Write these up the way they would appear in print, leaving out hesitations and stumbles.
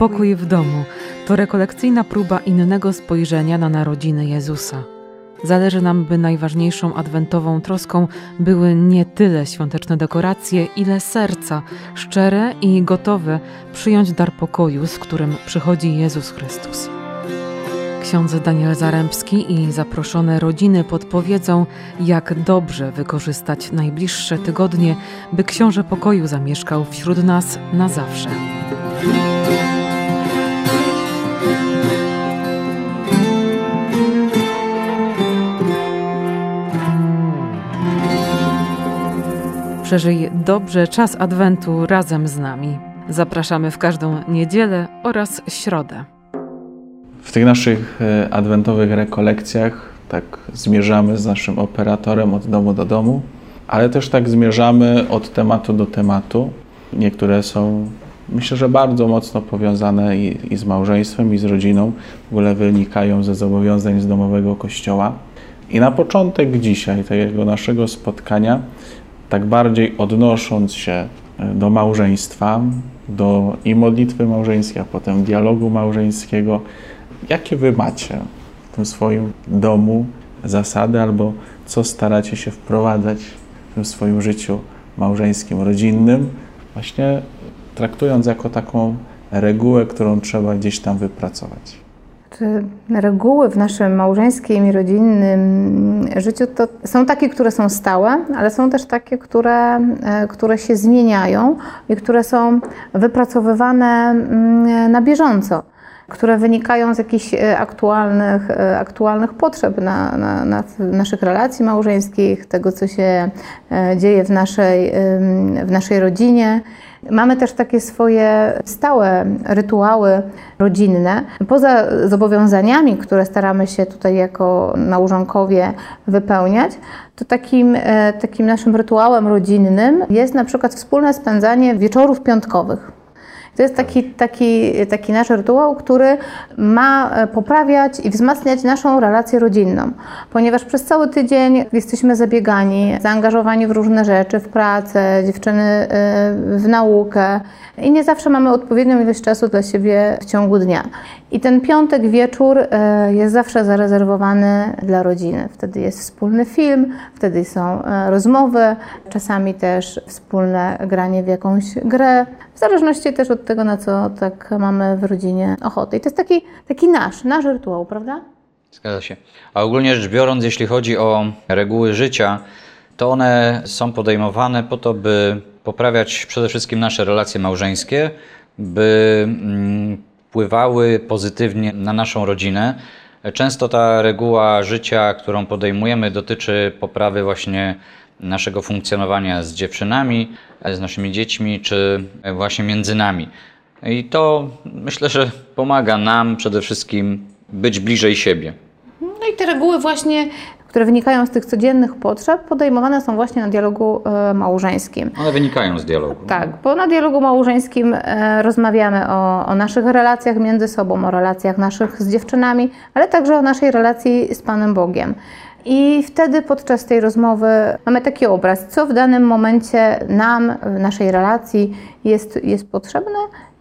Pokój w domu to rekolekcyjna próba innego spojrzenia na narodziny Jezusa. Zależy nam, by najważniejszą adwentową troską były nie tyle świąteczne dekoracje, ile serca, szczere i gotowe przyjąć dar pokoju, z którym przychodzi Jezus Chrystus. Ksiądz Daniel Zarębski i zaproszone rodziny podpowiedzą, jak dobrze wykorzystać najbliższe tygodnie, by Książę Pokoju zamieszkał wśród nas na zawsze. Przeżyj dobrze czas Adwentu razem z nami. Zapraszamy w każdą niedzielę oraz środę. W tych naszych adwentowych rekolekcjach tak zmierzamy z naszym operatorem od domu do domu, ale też tak zmierzamy od tematu do tematu. Niektóre są, myślę, że bardzo mocno powiązane i z małżeństwem, i z rodziną. W ogóle wynikają ze zobowiązań z domowego kościoła. I na początek dzisiaj tego naszego spotkania, tak bardziej odnosząc się do małżeństwa, do i modlitwy małżeńskiej, a potem dialogu małżeńskiego, jakie wy macie w tym swoim domu zasady, albo co staracie się wprowadzać w tym swoim życiu małżeńskim, rodzinnym, właśnie traktując jako taką regułę, którą trzeba gdzieś tam wypracować? Reguły w naszym małżeńskim i rodzinnym życiu to są takie, które są stałe, ale są też takie, które się zmieniają i które są wypracowywane na bieżąco, które wynikają z jakichś aktualnych potrzeb naszych relacji małżeńskich, tego, co się dzieje w naszej rodzinie. Mamy też takie swoje stałe rytuały rodzinne. Poza zobowiązaniami, które staramy się tutaj jako małżonkowie wypełniać, to takim naszym rytuałem rodzinnym jest na przykład wspólne spędzanie wieczorów piątkowych. To jest taki nasz rytuał, który ma poprawiać i wzmacniać naszą relację rodzinną, ponieważ przez cały tydzień jesteśmy zabiegani, zaangażowani w różne rzeczy, w pracę, dziewczyny w naukę i nie zawsze mamy odpowiednią ilość czasu dla siebie w ciągu dnia. I ten piątek wieczór jest zawsze zarezerwowany dla rodziny. Wtedy jest wspólny film, wtedy są rozmowy, czasami też wspólne granie w jakąś grę, w zależności też od tego, na co tak mamy w rodzinie ochotę. I to jest taki nasz rytuał, prawda? Zgadza się. A ogólnie rzecz biorąc, jeśli chodzi o reguły życia, to one są podejmowane po to, by poprawiać przede wszystkim nasze relacje małżeńskie, by wpływały pozytywnie na naszą rodzinę. Często ta reguła życia, którą podejmujemy, dotyczy poprawy właśnie naszego funkcjonowania z dziewczynami, z naszymi dziećmi, czy właśnie między nami. I to myślę, że pomaga nam przede wszystkim być bliżej siebie. No i te reguły właśnie, które wynikają z tych codziennych potrzeb, podejmowane są właśnie na dialogu małżeńskim. One wynikają z dialogu. Tak, bo na dialogu małżeńskim rozmawiamy o naszych relacjach między sobą, o relacjach naszych z dziewczynami, ale także o naszej relacji z Panem Bogiem. I wtedy podczas tej rozmowy mamy taki obraz, co w danym momencie nam, w naszej relacji jest potrzebne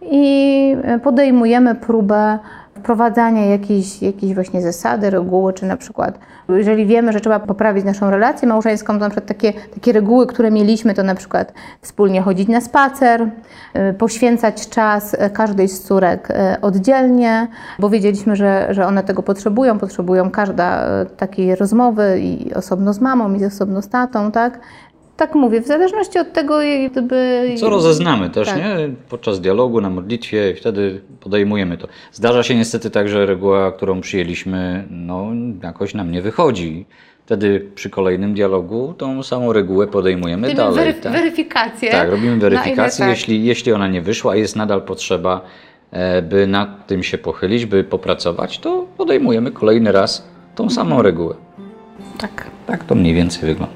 i podejmujemy próbę wprowadzania jakiejś właśnie zasady, reguły, czy na przykład jeżeli wiemy, że trzeba poprawić naszą relację małżeńską, to na przykład takie reguły, które mieliśmy, to na przykład wspólnie chodzić na spacer, poświęcać czas każdej z córek oddzielnie, bo wiedzieliśmy, że one tego potrzebują każda takiej rozmowy i osobno z mamą i osobno z tatą, tak? Tak mówię, w zależności od tego, co rozeznamy też, tak, nie? Podczas dialogu, na modlitwie i wtedy podejmujemy to. Zdarza się niestety tak, że reguła, którą przyjęliśmy, jakoś nam nie wychodzi. Wtedy przy kolejnym dialogu tą samą regułę podejmujemy dalej. Weryfikację. Tak, robimy weryfikację. Jeśli ona nie wyszła, jest nadal potrzeba, by nad tym się pochylić, by popracować, to podejmujemy kolejny raz tą samą regułę. Tak. Tak to mniej więcej wygląda.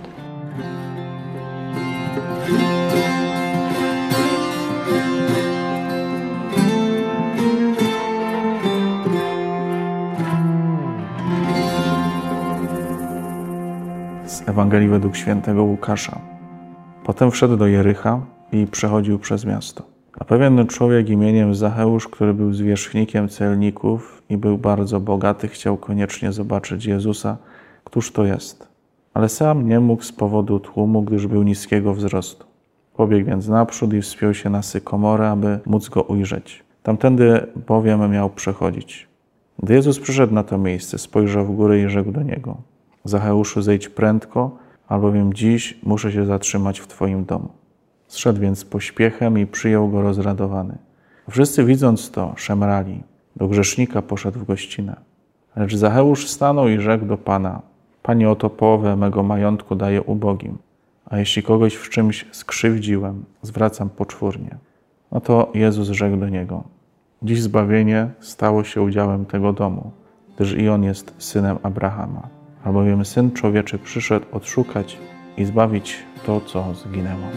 Z Ewangelii według świętego Łukasza. Potem wszedł do Jericha i przechodził przez miasto. A pewien człowiek imieniem Zacheusz, który był zwierzchnikiem celników i był bardzo bogaty, chciał koniecznie zobaczyć Jezusa. Któż to jest? Ale sam nie mógł z powodu tłumu, gdyż był niskiego wzrostu. Pobiegł więc naprzód i wspiął się na sykomorę, aby móc go ujrzeć. Tamtędy bowiem miał przechodzić. Gdy Jezus przyszedł na to miejsce, spojrzał w górę i rzekł do niego: Zacheuszu, zejdź prędko, albowiem dziś muszę się zatrzymać w Twoim domu. Zszedł więc pośpiechem i przyjął go rozradowany. Wszyscy widząc to, szemrali. Do grzesznika poszedł w gościnę. Lecz Zacheusz stanął i rzekł do Pana: Panie, oto połowę mego majątku daję ubogim, a jeśli kogoś w czymś skrzywdziłem, zwracam poczwórnie. No to Jezus rzekł do niego: Dziś zbawienie stało się udziałem tego domu, gdyż i on jest synem Abrahama. Albowiem Syn Człowieczy przyszedł odszukać i zbawić to, co zginęło.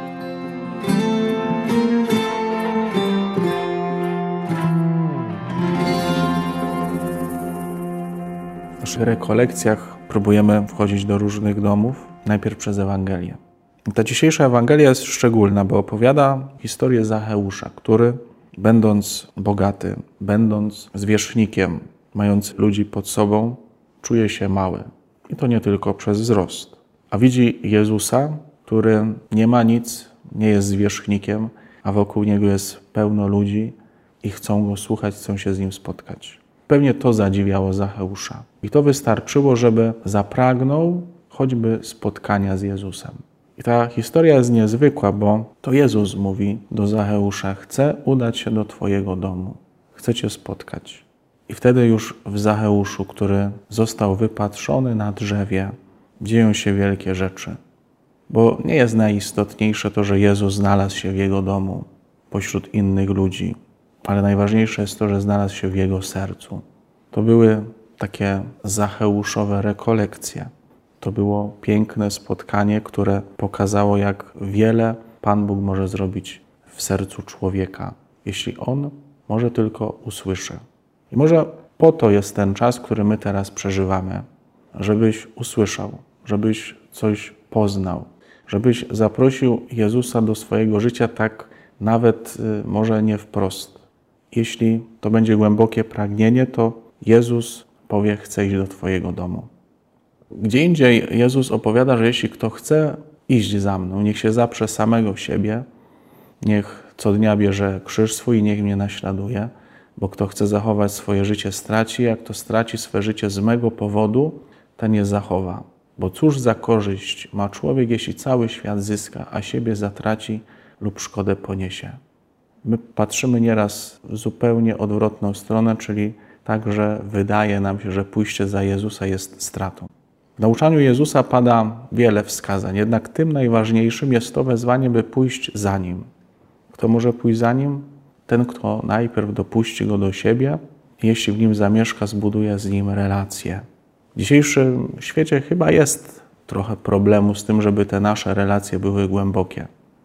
W naszych rekolekcjach próbujemy wchodzić do różnych domów, najpierw przez Ewangelię. Ta dzisiejsza Ewangelia jest szczególna, bo opowiada historię Zacheusza, który, będąc bogaty, będąc zwierzchnikiem, mając ludzi pod sobą, czuje się mały. I to nie tylko przez wzrost. A widzi Jezusa, który nie ma nic, nie jest zwierzchnikiem, a wokół Niego jest pełno ludzi i chcą Go słuchać, chcą się z Nim spotkać. Pewnie to zadziwiało Zacheusza. I to wystarczyło, żeby zapragnął choćby spotkania z Jezusem. I ta historia jest niezwykła, bo to Jezus mówi do Zacheusza: chcę udać się do Twojego domu, chcę Cię spotkać. I wtedy już w Zacheuszu, który został wypatrzony na drzewie, dzieją się wielkie rzeczy. Bo nie jest najistotniejsze to, że Jezus znalazł się w jego domu pośród innych ludzi, ale najważniejsze jest to, że znalazł się w jego sercu. To były takie zacheuszowe rekolekcje. To było piękne spotkanie, które pokazało, jak wiele Pan Bóg może zrobić w sercu człowieka, jeśli on może tylko usłyszy. I może po to jest ten czas, który my teraz przeżywamy, żebyś usłyszał, żebyś coś poznał, żebyś zaprosił Jezusa do swojego życia, tak nawet może nie wprost. Jeśli to będzie głębokie pragnienie, to Jezus powie: chcę iść do Twojego domu. Gdzie indziej Jezus opowiada, że jeśli kto chce iść za mną, niech się zaprze samego siebie, niech co dnia bierze krzyż swój i niech mnie naśladuje, bo kto chce zachować swoje życie, straci, jak kto straci swe życie z mego powodu, ten je zachowa. Bo cóż za korzyść ma człowiek, jeśli cały świat zyska, a siebie zatraci lub szkodę poniesie. My patrzymy nieraz w zupełnie odwrotną stronę, czyli tak, że wydaje nam się, że pójście za Jezusa jest stratą. W nauczaniu Jezusa pada wiele wskazań, jednak tym najważniejszym jest to wezwanie, by pójść za Nim. Kto może pójść za Nim? Ten, kto najpierw dopuści Go do siebie, jeśli w Nim zamieszka, zbuduje z Nim relacje. W dzisiejszym świecie chyba jest trochę problemu z tym, żeby te nasze relacje były głębokie,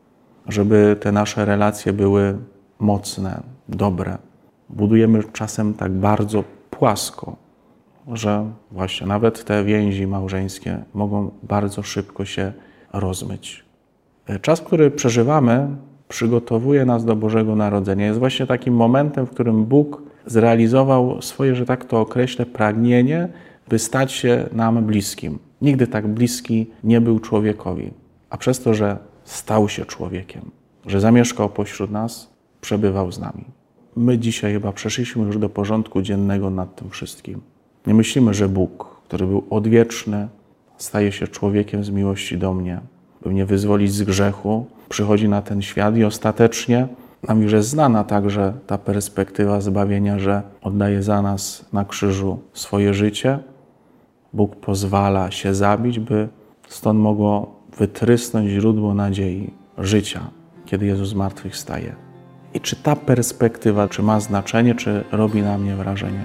żeby te nasze relacje były mocne, dobre. Budujemy czasem tak bardzo płasko, że właśnie nawet te więzi małżeńskie mogą bardzo szybko się rozmyć. Czas, który przeżywamy, przygotowuje nas do Bożego Narodzenia. Jest właśnie takim momentem, w którym Bóg zrealizował swoje, że tak to określę, pragnienie, by stać się nam bliskim. Nigdy tak bliski nie był człowiekowi, a przez to, że stał się człowiekiem, że zamieszkał pośród nas, przebywał z nami. My dzisiaj chyba przeszliśmy już do porządku dziennego nad tym wszystkim. Nie myślimy, że Bóg, który był odwieczny, staje się człowiekiem z miłości do mnie, by mnie wyzwolić z grzechu, przychodzi na ten świat i ostatecznie nam już jest znana także ta perspektywa zbawienia, że oddaje za nas na krzyżu swoje życie. Bóg pozwala się zabić, by stąd mogło wytrysnąć źródło nadziei, życia, kiedy Jezus zmartwychwstaje. I czy ta perspektywa, czy ma znaczenie, czy robi na mnie wrażenie?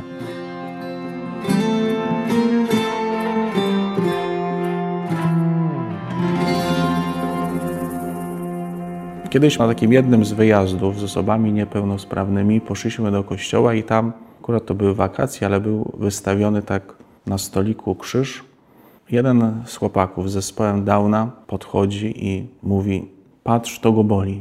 Kiedyś na takim jednym z wyjazdów z osobami niepełnosprawnymi poszliśmy do kościoła i tam, akurat to były wakacje, ale był wystawiony tak na stoliku krzyż. Jeden z chłopaków z zespołem Downa podchodzi i mówi: patrz, to go boli.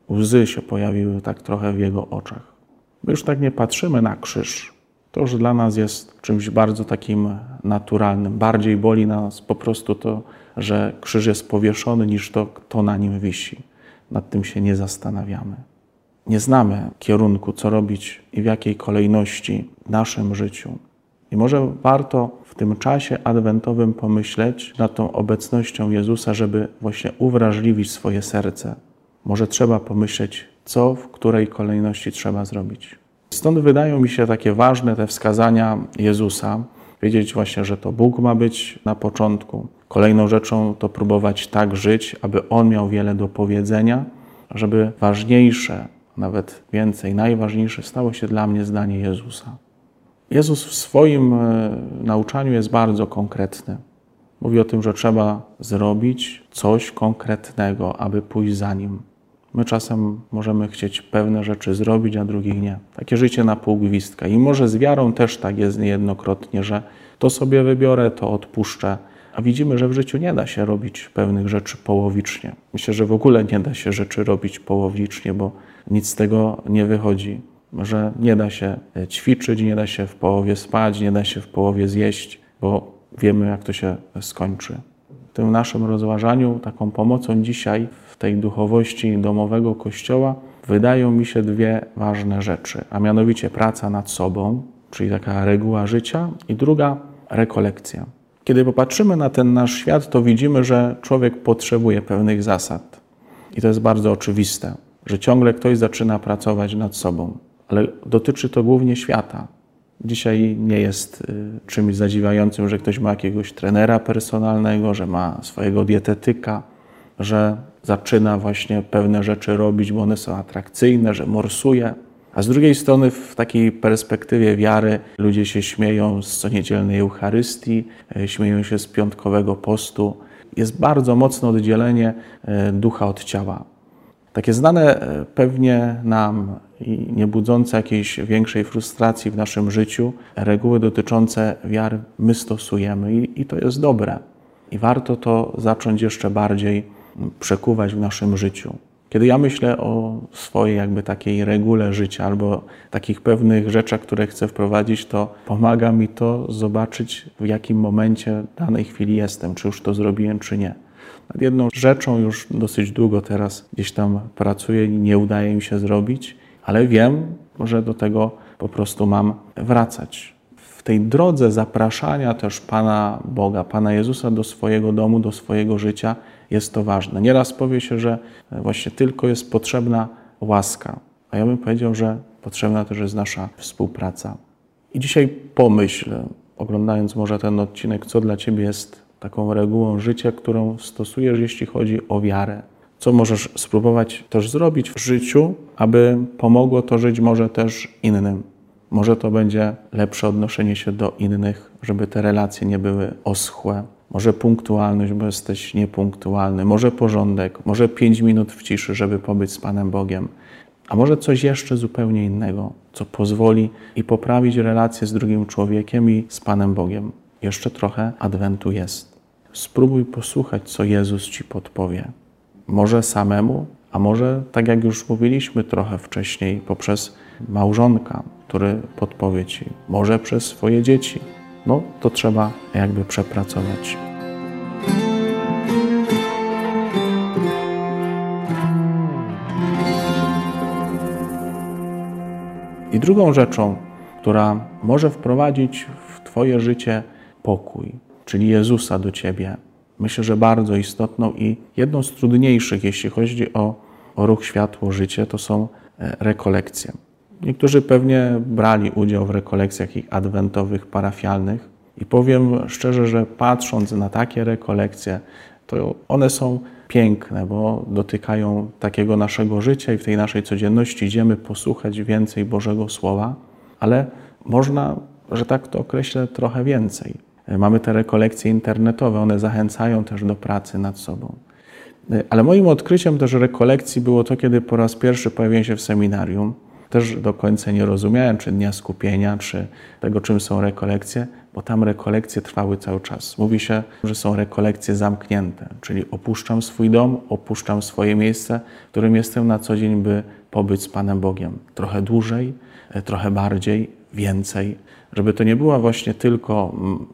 łzy się pojawiły tak trochę w jego oczach. My już tak nie patrzymy na krzyż. To już dla nas jest czymś bardzo takim naturalnym. Bardziej boli nas po prostu to, że krzyż jest powieszony, niż to, kto na nim wisi. Nad tym się nie zastanawiamy. Nie znamy kierunku, co robić i w jakiej kolejności w naszym życiu. I może warto w tym czasie adwentowym pomyśleć nad tą obecnością Jezusa, żeby właśnie uwrażliwić swoje serce. Może trzeba pomyśleć, co w której kolejności trzeba zrobić. Stąd wydają mi się takie ważne te wskazania Jezusa. Wiedzieć właśnie, że to Bóg ma być na początku. Kolejną rzeczą to próbować tak żyć, aby On miał wiele do powiedzenia, żeby ważniejsze, nawet więcej, najważniejsze stało się dla mnie zdanie Jezusa. Jezus w swoim nauczaniu jest bardzo konkretny. Mówi o tym, że trzeba zrobić coś konkretnego, aby pójść za Nim. My czasem możemy chcieć pewne rzeczy zrobić, a drugich nie. Takie życie na pół gwizdka. I może z wiarą też tak jest niejednokrotnie, że to sobie wybiorę, to odpuszczę. A widzimy, że w życiu nie da się robić pewnych rzeczy połowicznie. Myślę, że w ogóle nie da się rzeczy robić połowicznie, bo nic z tego nie wychodzi. Że nie da się ćwiczyć, nie da się w połowie spać, nie da się w połowie zjeść, bo wiemy, jak to się skończy. W tym naszym rozważaniu taką pomocą dzisiaj w tej duchowości domowego Kościoła wydają mi się dwie ważne rzeczy, a mianowicie praca nad sobą, czyli taka reguła życia, i druga rekolekcja. Kiedy popatrzymy na ten nasz świat, to widzimy, że człowiek potrzebuje pewnych zasad. I to jest bardzo oczywiste, że ciągle ktoś zaczyna pracować nad sobą. Ale dotyczy to głównie świata. Dzisiaj nie jest czymś zadziwiającym, że ktoś ma jakiegoś trenera personalnego, że ma swojego dietetyka, że zaczyna właśnie pewne rzeczy robić, bo one są atrakcyjne, że morsuje. A z drugiej strony w takiej perspektywie wiary ludzie się śmieją z coniedzielnej Eucharystii, śmieją się z piątkowego postu. Jest bardzo mocne oddzielenie ducha od ciała. Takie znane pewnie nam i nie budzące jakiejś większej frustracji w naszym życiu reguły dotyczące wiary my stosujemy i to jest dobre. I warto to zacząć jeszcze bardziej przekuwać w naszym życiu. Kiedy ja myślę o swojej jakby takiej regule życia albo takich pewnych rzeczach, które chcę wprowadzić, to pomaga mi to zobaczyć, w jakim momencie w danej chwili jestem, czy już to zrobiłem, czy nie. Nad jedną rzeczą już dosyć długo teraz gdzieś tam pracuję i nie udaje mi się zrobić, ale wiem, że do tego po prostu mam wracać. W tej drodze zapraszania też Pana Boga, Pana Jezusa do swojego domu, do swojego życia jest to ważne. Nieraz powie się, że właśnie tylko jest potrzebna łaska, a ja bym powiedział, że potrzebna też jest nasza współpraca. I dzisiaj pomyśl, oglądając może ten odcinek, co dla Ciebie jest taką regułą życia, którą stosujesz, jeśli chodzi o wiarę. Co możesz spróbować też zrobić w życiu, aby pomogło to żyć może też innym. Może to będzie lepsze odnoszenie się do innych, żeby te relacje nie były oschłe. Może punktualność, bo jesteś niepunktualny. Może porządek, może 5 minut w ciszy, żeby pobyć z Panem Bogiem. A może coś jeszcze zupełnie innego, co pozwoli i poprawić relacje z drugim człowiekiem i z Panem Bogiem. Jeszcze trochę Adwentu jest. Spróbuj posłuchać, co Jezus Ci podpowie. Może samemu, a może, tak jak już mówiliśmy trochę wcześniej, poprzez małżonka, który podpowie Ci. Może przez swoje dzieci. No, to trzeba jakby przepracować. I drugą rzeczą, która może wprowadzić w Twoje życie pokój, czyli Jezusa do Ciebie, myślę, że bardzo istotną i jedną z trudniejszych, jeśli chodzi o ruch Światło Życie, to są rekolekcje. Niektórzy pewnie brali udział w rekolekcjach adwentowych, parafialnych i powiem szczerze, że patrząc na takie rekolekcje, to one są piękne, bo dotykają takiego naszego życia i w tej naszej codzienności idziemy posłuchać więcej Bożego Słowa, ale można, że tak to określę, trochę więcej. Mamy te rekolekcje internetowe, one zachęcają też do pracy nad sobą. Ale moim odkryciem też rekolekcji było to, kiedy po raz pierwszy pojawiłem się w seminarium. Też do końca nie rozumiałem, czy Dnia Skupienia, czy tego, czym są rekolekcje. bo tam rekolekcje trwały cały czas. Mówi się, że są rekolekcje zamknięte, czyli opuszczam swój dom, opuszczam swoje miejsce, w którym jestem na co dzień, by pobyć z Panem Bogiem. Trochę dłużej, trochę bardziej, więcej. Żeby to nie była właśnie tylko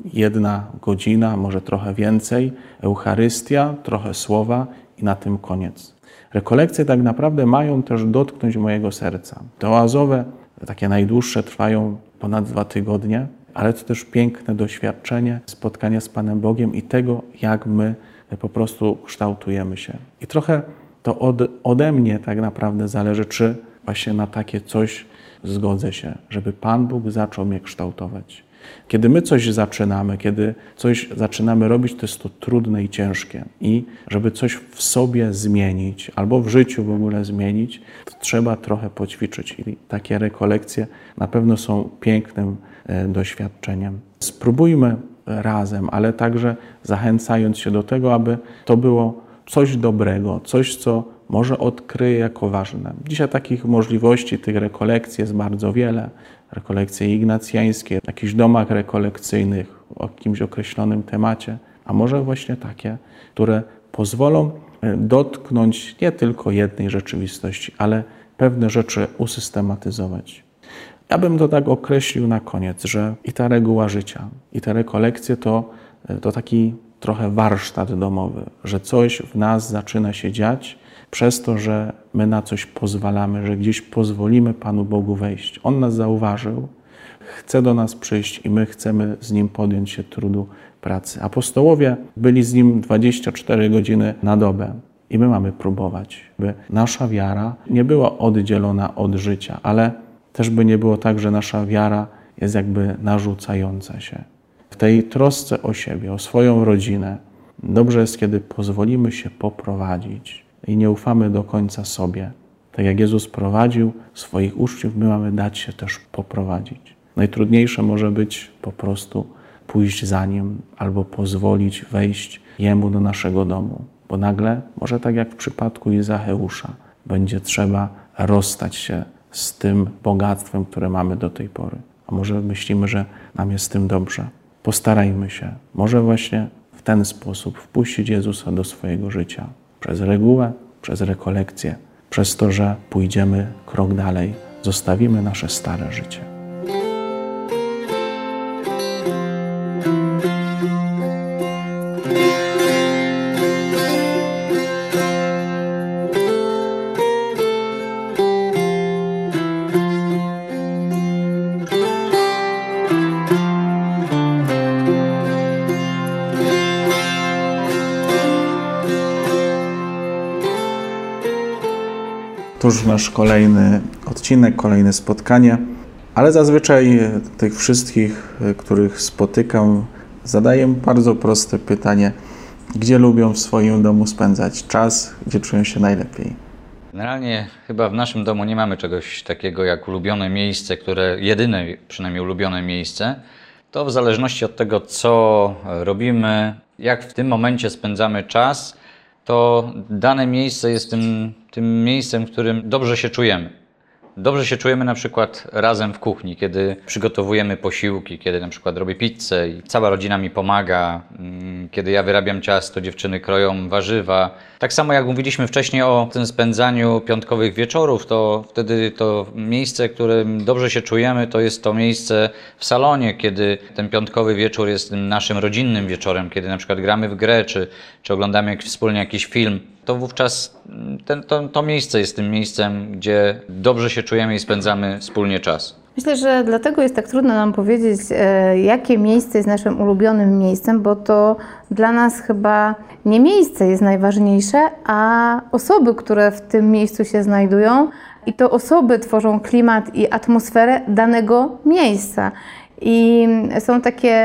1 godzina, może trochę więcej, Eucharystia, trochę słowa i na tym koniec. Rekolekcje tak naprawdę mają też dotknąć mojego serca. Te oazowe, takie najdłuższe, trwają ponad 2 tygodnie, ale to też piękne doświadczenie spotkania z Panem Bogiem i tego, jak my po prostu kształtujemy się. I trochę to ode mnie tak naprawdę zależy, czy właśnie na takie coś zgodzę się, żeby Pan Bóg zaczął mnie kształtować. Kiedy my coś zaczynamy, kiedy coś zaczynamy robić, to jest to trudne i ciężkie. I żeby coś w sobie zmienić, albo w życiu w ogóle zmienić, to trzeba trochę poćwiczyć. I takie rekolekcje na pewno są pięknym doświadczeniem. Spróbujmy razem, ale także zachęcając się do tego, aby to było coś dobrego, coś, co może odkryję jako ważne. Dzisiaj takich możliwości, tych rekolekcji jest bardzo wiele. Rekolekcje ignacjańskie, w jakichś domach rekolekcyjnych o jakimś określonym temacie, a może właśnie takie, które pozwolą dotknąć nie tylko jednej rzeczywistości, ale pewne rzeczy usystematyzować. Ja bym to tak określił na koniec, że i ta reguła życia, i te rekolekcje to taki trochę warsztat domowy, że coś w nas zaczyna się dziać przez to, że my na coś pozwalamy, że gdzieś pozwolimy Panu Bogu wejść. On nas zauważył, chce do nas przyjść i my chcemy z Nim podjąć się trudu pracy. Apostołowie byli z Nim 24 godziny na dobę i my mamy próbować, by nasza wiara nie była oddzielona od życia, ale też by nie było tak, że nasza wiara jest jakby narzucająca się. W tej trosce o siebie, o swoją rodzinę, dobrze jest, kiedy pozwolimy się poprowadzić i nie ufamy do końca sobie. Tak jak Jezus prowadził swoich uczniów, my mamy dać się też poprowadzić. Najtrudniejsze może być po prostu pójść za Nim albo pozwolić wejść Jemu do naszego domu. Bo nagle, może tak jak w przypadku Izacheusza, będzie trzeba rozstać się z tym bogactwem, które mamy do tej pory. A może myślimy, że nam jest z tym dobrze. Postarajmy się, może właśnie w ten sposób wpuścić Jezusa do swojego życia. Przez regułę, przez rekolekcję, przez to, że pójdziemy krok dalej, zostawimy nasze stare życie. To już nasz kolejny odcinek, kolejne spotkanie, ale zazwyczaj tych wszystkich, których spotykam, zadaję bardzo proste pytanie. Gdzie lubią w swoim domu spędzać czas, gdzie czują się najlepiej? Generalnie chyba w naszym domu nie mamy czegoś takiego jak ulubione miejsce, jedyne przynajmniej ulubione miejsce. To w zależności od tego, co robimy, jak w tym momencie spędzamy czas, to dane miejsce jest tym miejscem, w którym dobrze się czujemy. Dobrze się czujemy na przykład razem w kuchni, kiedy przygotowujemy posiłki, kiedy na przykład robię pizzę i cała rodzina mi pomaga, kiedy ja wyrabiam ciasto, dziewczyny kroją warzywa. Tak samo jak mówiliśmy wcześniej o tym spędzaniu piątkowych wieczorów, to wtedy to miejsce, w którym dobrze się czujemy, to jest to miejsce w salonie, kiedy ten piątkowy wieczór jest tym naszym rodzinnym wieczorem, kiedy na przykład gramy w grę, czy oglądamy wspólnie jakiś film. To wówczas to miejsce jest tym miejscem, gdzie dobrze się czujemy i spędzamy wspólnie czas. Myślę, że dlatego jest tak trudno nam powiedzieć, jakie miejsce jest naszym ulubionym miejscem, bo to dla nas chyba nie miejsce jest najważniejsze, a osoby, które w tym miejscu się znajdują, i to osoby tworzą klimat i atmosferę danego miejsca. I są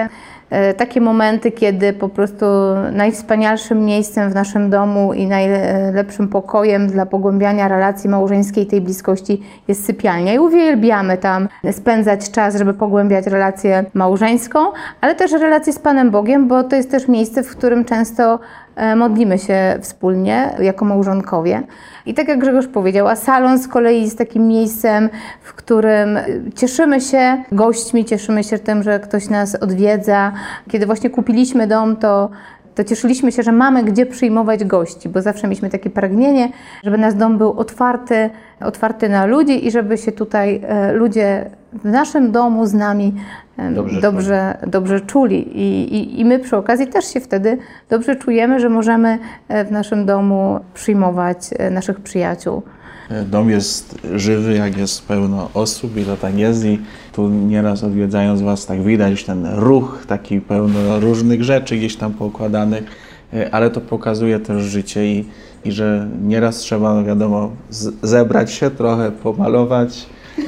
takie momenty, kiedy po prostu najwspanialszym miejscem w naszym domu i najlepszym pokojem dla pogłębiania relacji małżeńskiej, tej bliskości jest sypialnia. I uwielbiamy tam spędzać czas, żeby pogłębiać relację małżeńską, ale też relację z Panem Bogiem, bo to jest też miejsce, w którym często modlimy się wspólnie jako małżonkowie. I tak jak Grzegorz powiedział, a salon z kolei jest takim miejscem, w którym cieszymy się gośćmi, cieszymy się tym, że ktoś nas odwiedza. Kiedy właśnie kupiliśmy dom, to cieszyliśmy się, że mamy gdzie przyjmować gości, bo zawsze mieliśmy takie pragnienie, żeby nasz dom był otwarty na ludzi i żeby się tutaj ludzie w naszym domu z nami dobrze czuli. I my przy okazji też się wtedy dobrze czujemy, że możemy w naszym domu przyjmować naszych przyjaciół. Dom jest żywy, jak jest pełno osób i to tak jest i tu nieraz odwiedzając Was tak widać ten ruch, taki pełno różnych rzeczy gdzieś tam poukładanych, ale to pokazuje też życie i że nieraz trzeba, no wiadomo, zebrać się, trochę pomalować,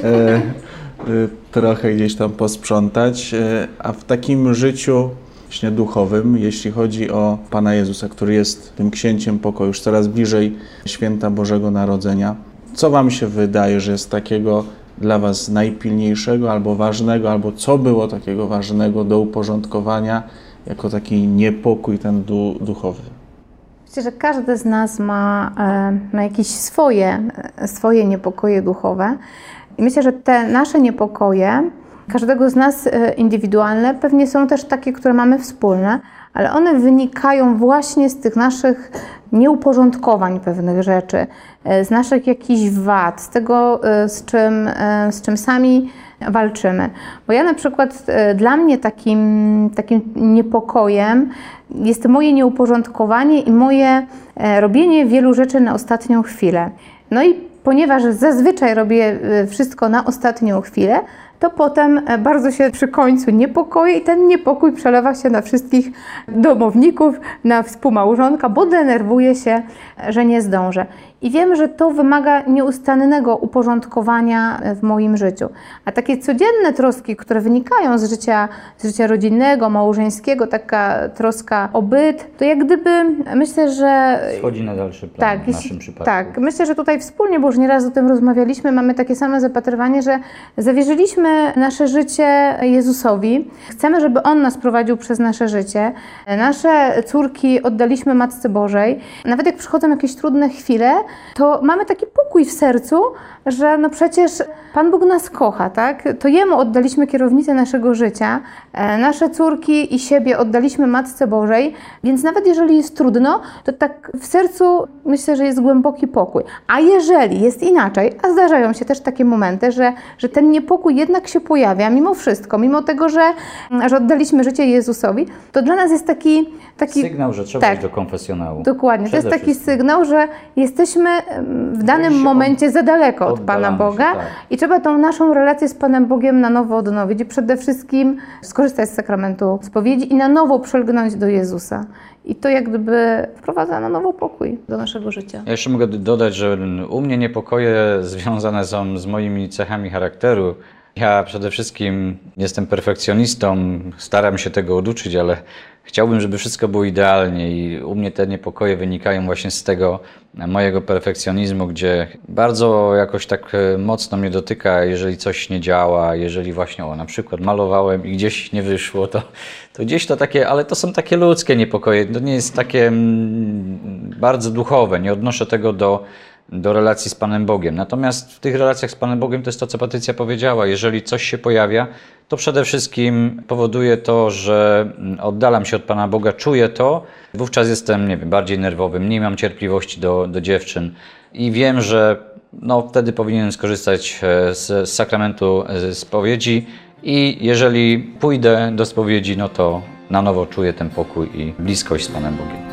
trochę gdzieś tam posprzątać, a w takim życiu właśnie duchowym, jeśli chodzi o Pana Jezusa, który jest tym księciem pokoju, już coraz bliżej święta Bożego Narodzenia. Co Wam się wydaje, że jest takiego dla Was najpilniejszego albo ważnego, albo co było takiego ważnego do uporządkowania jako taki niepokój ten duchowy? Myślę, że każdy z nas ma jakieś swoje niepokoje duchowe. I myślę, że te nasze niepokoje, każdego z nas indywidualne, pewnie są też takie, które mamy wspólne, ale one wynikają właśnie z tych naszych nieuporządkowań pewnych rzeczy, z naszych jakichś wad, z tego, z czym sami walczymy. Bo ja na przykład, dla mnie takim niepokojem jest moje nieuporządkowanie i moje robienie wielu rzeczy na ostatnią chwilę. No i ponieważ zazwyczaj robię wszystko na ostatnią chwilę, to potem bardzo się przy końcu niepokoję i ten niepokój przelewa się na wszystkich domowników, na współmałżonka, bo denerwuję się, że nie zdążę. I wiem, że to wymaga nieustannego uporządkowania w moim życiu. A takie codzienne troski, które wynikają z życia rodzinnego, małżeńskiego, taka troska o byt, to jak gdyby myślę, że... Schodzi na dalszy plan w naszym przypadku. Tak, myślę, że tutaj wspólnie, bo już nieraz o tym rozmawialiśmy, mamy takie same zapatrywanie, że zawierzyliśmy nasze życie Jezusowi. Chcemy, żeby On nas prowadził przez nasze życie. Nasze córki oddaliśmy Matce Bożej. Nawet jak przychodzą jakieś trudne chwile, to mamy taki pokój w sercu, że no przecież Pan Bóg nas kocha, tak? To Jemu oddaliśmy kierownicę naszego życia, nasze córki i siebie oddaliśmy Matce Bożej, więc nawet jeżeli jest trudno, to tak w sercu myślę, że jest głęboki pokój. A jeżeli jest inaczej, a zdarzają się też takie momenty, że ten niepokój jednak się pojawia mimo wszystko, mimo tego, że oddaliśmy życie Jezusowi, to dla nas jest taki sygnał, że trzeba iść do konfesjonału. Dokładnie, to jest taki sygnał, że jesteśmy w danym momencie za daleko od Pana Boga i trzeba tą naszą relację z Panem Bogiem na nowo odnowić i przede wszystkim skorzystać z sakramentu spowiedzi i na nowo przylgnąć do Jezusa. I to jak gdyby wprowadza na nowo pokój do naszego życia. Ja jeszcze mogę dodać, że u mnie niepokoje związane są z moimi cechami charakteru. Ja przede wszystkim jestem perfekcjonistą, staram się tego oduczyć, ale chciałbym, żeby wszystko było idealnie i u mnie te niepokoje wynikają właśnie z tego mojego perfekcjonizmu, gdzie bardzo jakoś tak mocno mnie dotyka, jeżeli coś nie działa, jeżeli właśnie na przykład malowałem i gdzieś nie wyszło, to gdzieś to takie, ale to są takie ludzkie niepokoje, to nie jest takie bardzo duchowe, nie odnoszę tego do relacji z Panem Bogiem. Natomiast w tych relacjach z Panem Bogiem to jest to, co Patrycja powiedziała. Jeżeli coś się pojawia, to przede wszystkim powoduje to, że oddalam się od Pana Boga, czuję to, wówczas jestem, nie wiem, bardziej nerwowy, mniej mam cierpliwości do dziewczyn i wiem, że wtedy powinienem skorzystać z sakramentu spowiedzi i jeżeli pójdę do spowiedzi, to na nowo czuję ten pokój i bliskość z Panem Bogiem.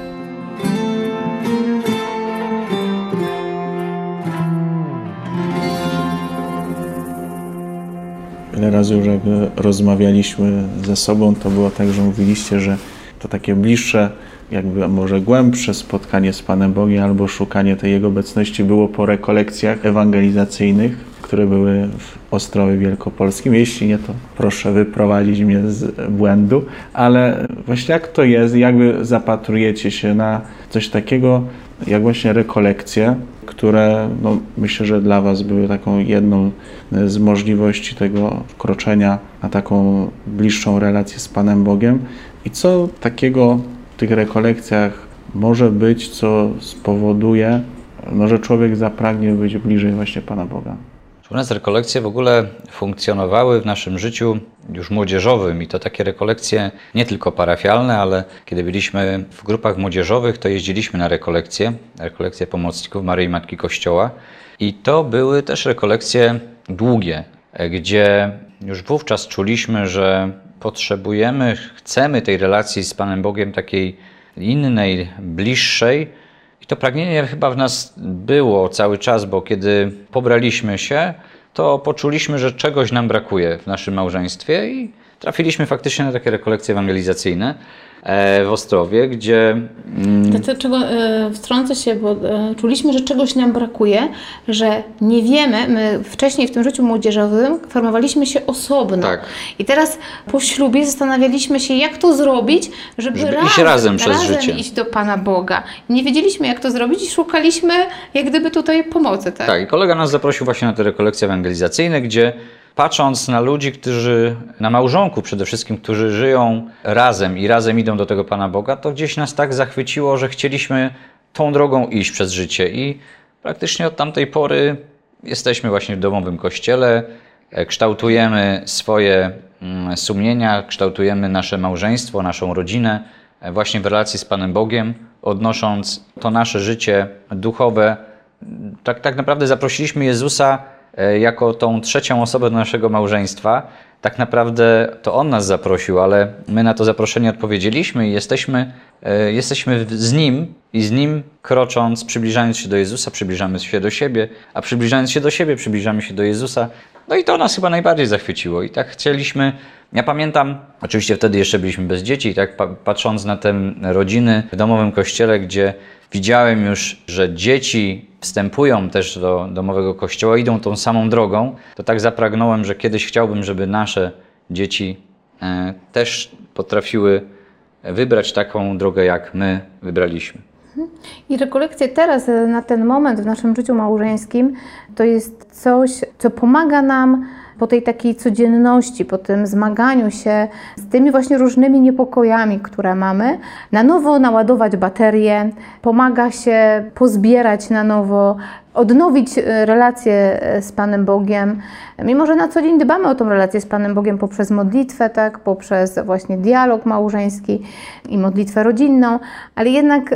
Wiele razy już jak rozmawialiśmy ze sobą, to było tak, że mówiliście, że to takie bliższe, jakby może głębsze spotkanie z Panem Bogiem albo szukanie tej Jego obecności było po rekolekcjach ewangelizacyjnych, które były w Ostrowie Wielkopolskim. Jeśli nie, to proszę wyprowadzić mnie z błędu. Ale właśnie jak to jest, jak wy zapatrujecie się na coś takiego, jak właśnie rekolekcje, które myślę, że dla Was były taką jedną z możliwości tego wkroczenia na taką bliższą relację z Panem Bogiem. I co takiego w tych rekolekcjach może być, co spowoduje, że człowiek zapragnie być bliżej właśnie Pana Boga. U nas rekolekcje w ogóle funkcjonowały w naszym życiu już młodzieżowym i to takie rekolekcje nie tylko parafialne, ale kiedy byliśmy w grupach młodzieżowych, to jeździliśmy na rekolekcje pomocników Maryi Matki Kościoła i to były też rekolekcje długie, gdzie już wówczas czuliśmy, że potrzebujemy, chcemy tej relacji z Panem Bogiem takiej innej, bliższej. I to pragnienie chyba w nas było cały czas, bo kiedy pobraliśmy się, to poczuliśmy, że czegoś nam brakuje w naszym małżeństwie i trafiliśmy faktycznie na takie rekolekcje ewangelizacyjne w Ostrowie, gdzie... Dlaczego wtrącę się, bo czuliśmy, że czegoś nam brakuje, że nie wiemy, my wcześniej w tym życiu młodzieżowym formowaliśmy się osobno. Tak. I teraz po ślubie zastanawialiśmy się, jak to zrobić, żeby iść razem przez życie. iść do Pana Boga. Nie wiedzieliśmy, jak to zrobić i szukaliśmy jak gdyby tutaj pomocy. Tak, Tak, i kolega nas zaprosił właśnie na te rekolekcje ewangelizacyjne, gdzie patrząc na ludzi, na małżonków przede wszystkim, którzy żyją razem i razem idą do tego Pana Boga, to gdzieś nas tak zachwyciło, że chcieliśmy tą drogą iść przez życie. I praktycznie od tamtej pory jesteśmy właśnie w domowym kościele, kształtujemy swoje sumienia, kształtujemy nasze małżeństwo, naszą rodzinę właśnie w relacji z Panem Bogiem, odnosząc to nasze życie duchowe. Tak naprawdę zaprosiliśmy Jezusa jako tą trzecią osobę do naszego małżeństwa. Tak naprawdę to On nas zaprosił, ale my na to zaproszenie odpowiedzieliśmy i jesteśmy z Nim i z Nim krocząc, przybliżając się do Jezusa, przybliżamy się do siebie, a przybliżając się do siebie, przybliżamy się do Jezusa. No i to nas chyba najbardziej zachwyciło i tak chcieliśmy. Ja pamiętam, oczywiście wtedy jeszcze byliśmy bez dzieci i tak patrząc na te rodziny w domowym kościele, gdzie widziałem już, że dzieci wstępują też do domowego kościoła, idą tą samą drogą, to tak zapragnąłem, że kiedyś chciałbym, żeby nasze dzieci też potrafiły wybrać taką drogę, jak my wybraliśmy. I rekolekcje teraz, na ten moment w naszym życiu małżeńskim, to jest coś, co pomaga nam po tej takiej codzienności, po tym zmaganiu się z tymi właśnie różnymi niepokojami, które mamy, na nowo naładować baterie, pomaga się pozbierać na nowo, odnowić relacje z Panem Bogiem. Mimo że na co dzień dbamy o tą relację z Panem Bogiem poprzez modlitwę, tak, poprzez właśnie dialog małżeński i modlitwę rodzinną, ale jednak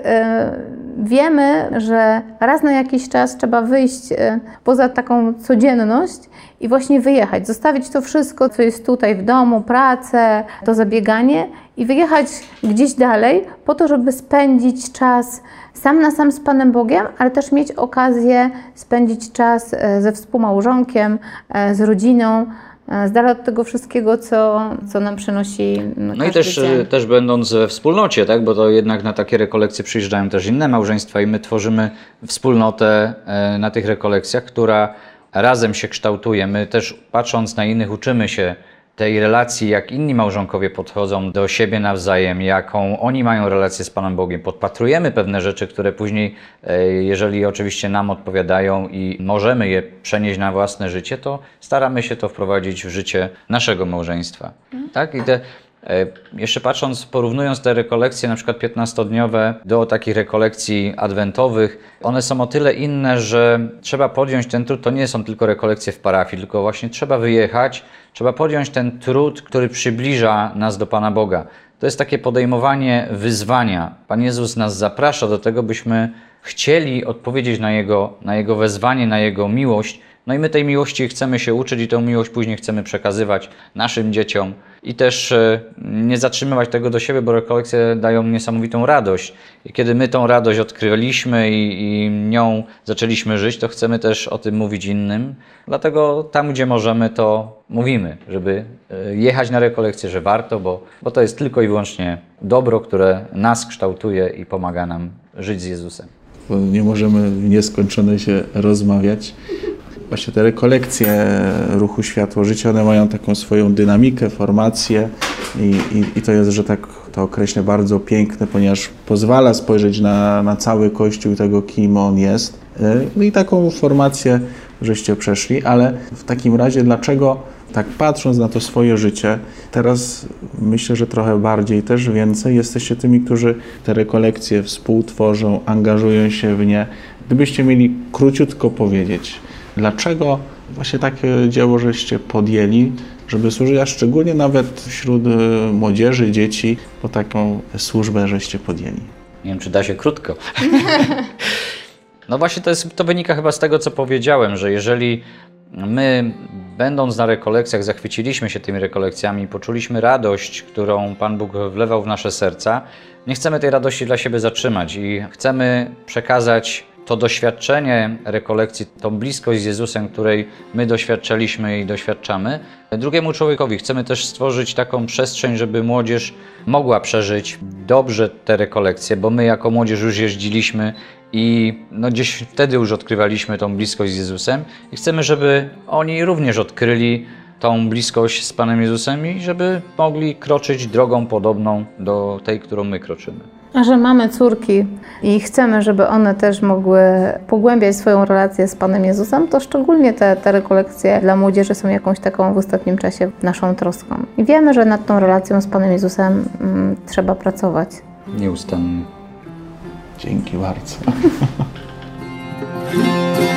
wiemy, że raz na jakiś czas trzeba wyjść poza taką codzienność i właśnie wyjechać, zostawić to wszystko, co jest tutaj w domu, pracę, to zabieganie i wyjechać gdzieś dalej po to, żeby spędzić czas sam na sam z Panem Bogiem, ale też mieć okazję spędzić czas ze współmałżonkiem, z rodziną, z dala od tego wszystkiego, co nam przynosi No i też będąc we wspólnocie, tak? Bo to jednak na takie rekolekcje przyjeżdżają też inne małżeństwa i my tworzymy wspólnotę na tych rekolekcjach, która razem się kształtuje. My też patrząc na innych uczymy się tej relacji, jak inni małżonkowie podchodzą do siebie nawzajem, jaką oni mają relację z Panem Bogiem. Podpatrujemy pewne rzeczy, które później, jeżeli oczywiście nam odpowiadają i możemy je przenieść na własne życie, to staramy się to wprowadzić w życie naszego małżeństwa. Tak? I jeszcze patrząc, porównując te rekolekcje na przykład 15-dniowe do takich rekolekcji adwentowych, one są o tyle inne, że trzeba podjąć ten trud, to nie są tylko rekolekcje w parafii, tylko właśnie trzeba wyjechać, trzeba podjąć ten trud, który przybliża nas do Pana Boga. To jest takie podejmowanie wyzwania. Pan Jezus nas zaprasza do tego, byśmy chcieli odpowiedzieć na Jego wezwanie, na Jego miłość. No i my tej miłości chcemy się uczyć i tę miłość później chcemy przekazywać naszym dzieciom i też nie zatrzymywać tego do siebie, bo rekolekcje dają niesamowitą radość. I kiedy my tą radość odkryliśmy i nią zaczęliśmy żyć, to chcemy też o tym mówić innym. Dlatego tam, gdzie możemy, to mówimy, żeby jechać na rekolekcje, że warto, bo to jest tylko i wyłącznie dobro, które nas kształtuje i pomaga nam żyć z Jezusem. Bo nie możemy w nieskończoność się rozmawiać. Właśnie te rekolekcje Ruchu Światło Życie, one mają taką swoją dynamikę, formację i to jest, że tak to określę, bardzo piękne, ponieważ pozwala spojrzeć na cały Kościół tego, kim on jest. No i taką formację żeście przeszli, ale w takim razie dlaczego Tak patrząc na to swoje życie, teraz myślę, że trochę bardziej, też więcej jesteście tymi, którzy te rekolekcje współtworzą, angażują się w nie. Gdybyście mieli króciutko powiedzieć, dlaczego właśnie takie dzieło żeście podjęli, żeby służyć, a szczególnie nawet wśród młodzieży, dzieci, bo taką służbę żeście podjęli? Nie wiem, czy da się krótko. No właśnie to wynika chyba z tego, co powiedziałem, że jeżeli my, będąc na rekolekcjach, zachwyciliśmy się tymi rekolekcjami, poczuliśmy radość, którą Pan Bóg wlewał w nasze serca, nie chcemy tej radości dla siebie zatrzymać i chcemy przekazać to doświadczenie rekolekcji, tą bliskość z Jezusem, której my doświadczaliśmy i doświadczamy, drugiemu człowiekowi. Chcemy też stworzyć taką przestrzeń, żeby młodzież mogła przeżyć dobrze te rekolekcje, bo my jako młodzież już jeździliśmy i gdzieś wtedy już odkrywaliśmy tą bliskość z Jezusem i chcemy, żeby oni również odkryli tą bliskość z Panem Jezusem i żeby mogli kroczyć drogą podobną do tej, którą my kroczymy. A że mamy córki i chcemy, żeby one też mogły pogłębiać swoją relację z Panem Jezusem, to szczególnie te rekolekcje dla młodzieży są jakąś taką w ostatnim czasie naszą troską. I wiemy, że nad tą relacją z Panem Jezusem trzeba pracować. Nieustannie. Dzięki bardzo.